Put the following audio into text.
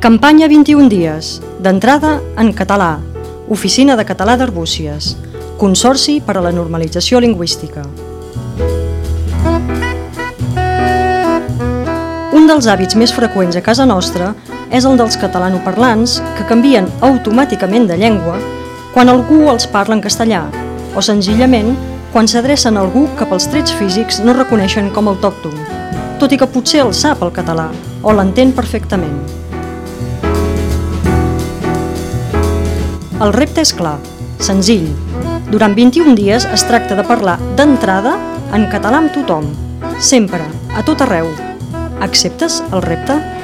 Campanya 21 dies, d'entrada en català, Oficina de Català d'Arbúcies, Consorci per a la Normalització Lingüística. Un dels hàbits més freqüents a casa nostra és el dels catalanoparlants que canvien automàticament de llengua quan algú els parla en castellà o senzillament quan s'adrecen a algú que pels trets físics no reconeixen com a autòcton, tot i que potser el sap el català o l'entén perfectament. El repte és clar, senzill. Durant 21 dies es tracta de parlar d'entrada en català amb tothom, sempre, a tot arreu. Acceptes el repte?